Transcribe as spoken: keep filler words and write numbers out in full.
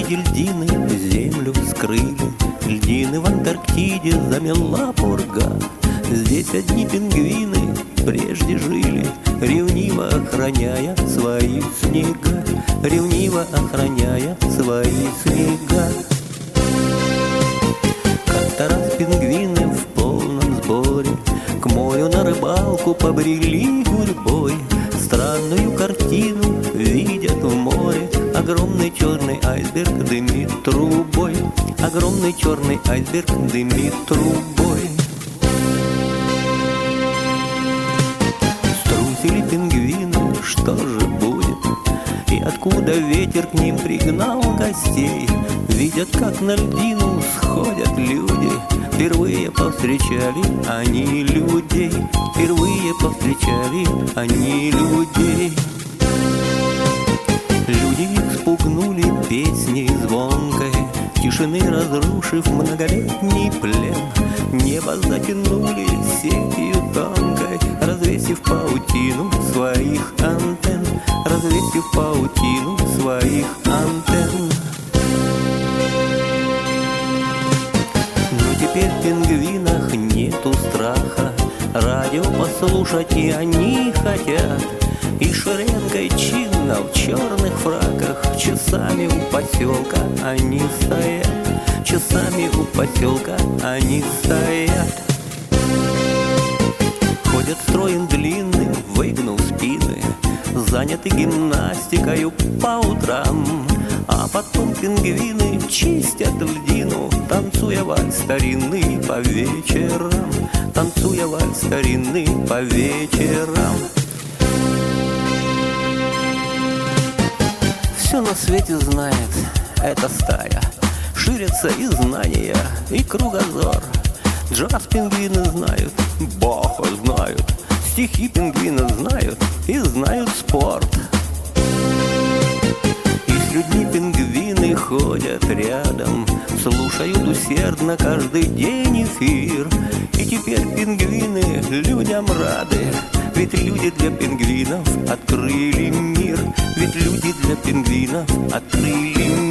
Среди льдины землю вскрыли, льдины в Антарктиде замела пурга. Здесь одни пингвины прежде жили, ревниво охраняя свои снега, ревниво охраняя свои снега. Как-то раз пингвины в полном сборе к морю на рыбалку побрели гурьбой. Странную картину видят в море, огромный черный айсберг дымит трубой, огромный черный айсберг дымит трубой. Струсили пингвины, что же будет? И откуда ветер к ним пригнал гостей? Видят, как на льдину сходят люди, впервые повстречали они людей, впервые повстречали они людей. Люди их спугнули песней звонкой, тишины разрушив многолетний плен. Небо затянули сетью тонкой, развесив паутину своих антенн, развесив паутину своих антенн. Но теперь в пингвинах нету страха, радио послушать и они хотят. И шеренгой чинно в черных фраках часами у поселка они стоят, часами у поселка они стоят. Ходят строем длинным, выгнув спины, заняты гимнастикою по утрам. А потом пингвины чистят льдину, танцуя вальс старинный по вечерам, танцуя вальс старинный по вечерам. Все на свете знает эта стая, ширятся и знания, и кругозор. Джаз пингвины знают, Баха знают, стихи пингвины знают и знают спорт. И с людьми пингвины ходят рядом, слушают усердно каждый день эфир. И теперь пингвины людям рады, ведь люди для пингвинов открыли мир, ведь люди для пингвинов открыли мир.